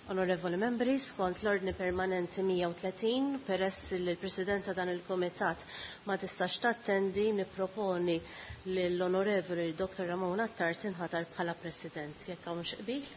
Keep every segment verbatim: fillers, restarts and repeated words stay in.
Onorevoli membri, skont l-ordni permanenti mija u tletin, peress li l-Presidenta dan il-Komitat ma tistax tattendi, nipproponi l-Onorevoli doktor Ramon Attar tinħatar bħala President. Jekk hawn xi qbil?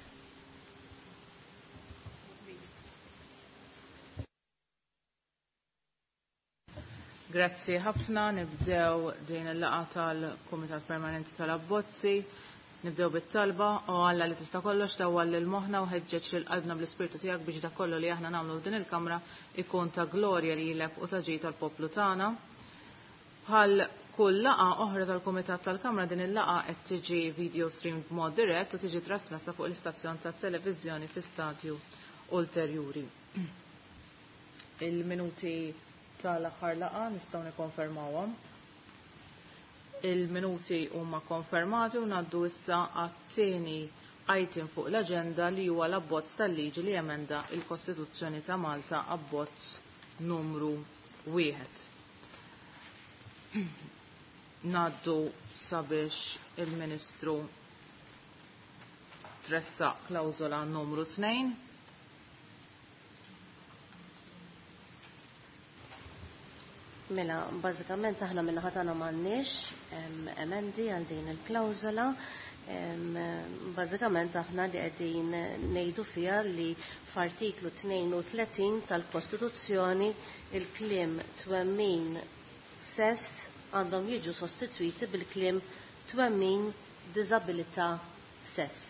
Grazzi ħafna, nibdew din il-laqa tal-Kumitat Permanenti tal-Abbozzi, nibdew bit-talba u Alla li tista' kollox tawwal lil moħħna u ħeġġeġ lil qalbna bl-ispirtu tiegħek biex dak kollu li aħna nagħmlu f'din il-Kamra ikun ta' glorja lilek u ta' ġid tal-poplu tagħna. Bħal kull laqa oħra tal-Kumitat tal-Kamra din il-laqa qed tiġi video stream b'mod dirett u tiġi trasmessa fuq l-istazzjon tat-televiżjoni fi stadju ulterjuri. Il-minuti tal-aħħar laqa nistgħu nikkonfermawhom. Il-minuti huma konfermati u ngħaddu issa għat-tieni item fuq l-aġenda li huwa l-abbozz tal-liġi li emenda il-Kostituzzjoni ta' Malta abbozz numru wieħed. Ngħaddu sabiex il-Ministru tressa klawżola numru tnejn. Mela, bażikament aħna minna ħatana m'għandniex emendi għal din il-klawżola. Bażikament aħna li qegħdin ngħidu fiha li f'artiklu tnejn u tletin tal-Kostituzzjoni il-kliem twemmin sess għandhom jiġu sostitwiti bil-kliem twemmin diżabilità sess.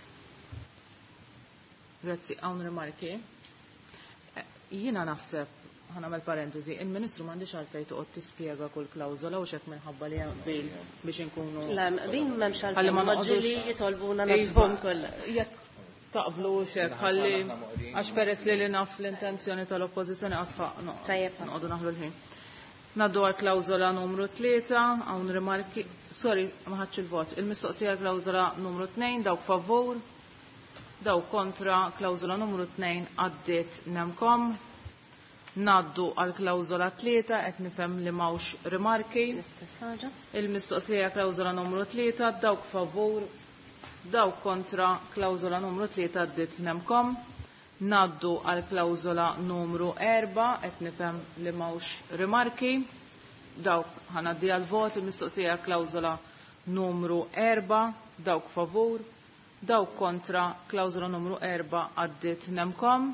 Grazzi, hawn rimarki. Jiena naħseb ħanamel parentesi, il-Ministru m'għandix għalfejn toqgħod tispjega kull klawżola u x'hekk minħabba li bil biex inkunu. Le, bin m'hemmx għalfejn ma ġieli jitolbuna nagħtuhom kollha. Jekk taqblu x'hekk ħalli għax peress li li naf l-intenzjoni tal-Oppożizzjoni asħaq noqogħdu naħlu l-ħin. Naddu għal klawżola numru tlieta, hawn rimarki, sorry, ma ħadx il-vot. Il-mistoqsija klawżola numru tnejn dawk favur, dawk kontra klawżola numru tnejn għaddiet nemkom. Naddu għal klawżola tlieta qed nifhem li m'hawnx rimarki. Il-mistoqsija klawżola numru tlieta dawk favur, dawk kontra klawżola numru tlieta għaddiet nemkom. Naddu għal klawżola numru erba qed nifhem li m'hawnx rimarki. Dawk ħanaddi għal vot il-mistoqsija klawżola numru erba dawk favur, dawk kontra klawżola numru erba għaddiet nemkom.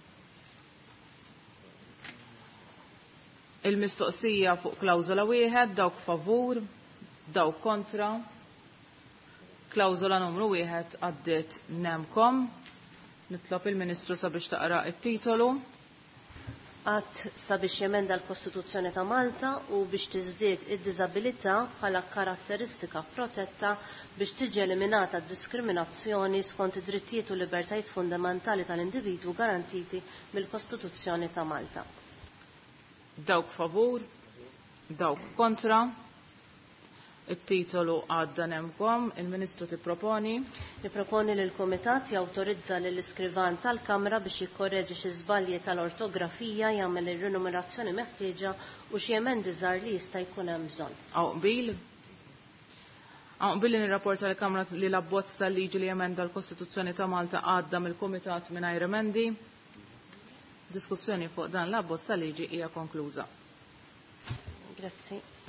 Il-mistoqsija fuq klawżola wieħed dawk favur, dawk kontra. Klawżola numru wieħed għaddiet nemkom. Nitlob il-Ministru sabiex taqra it-titolu. Att sabiex jemenda l-Kostituzzjoni ta' Malta u biex tiżdied id-diżabilità bħala karatteristika protetta biex tiġi eliminata d-diskriminazzjoni skont id-drittijiet u libertajiet fundamentali tal-individwu garantiti mill-Kostituzzjoni ta' Malta. Dawk favur, dawk kontra. Il-titolu għadda nemkom, il-Ministru tipproponi. Tipproponi li l-Komitat jawtorizza lill iskrivan tal-Kamra biex jikkorreġi xi żbalji tal-ortografija, jagħmel ir-renumerazzjoni meħtieġa u xi emendi żgħar li jista' jkun hemm bżonn. Hawn qbil. Hawn qbil nirrapporta l-Kamra li l-abbozz tal-liġi li emenda l-Kostituzzjoni ta' Malta għadda mill-Kumitat mingħajr emendi. Diskussjoni fuq dan l-abbozz tal-liġi hija konkluża. Grazzi.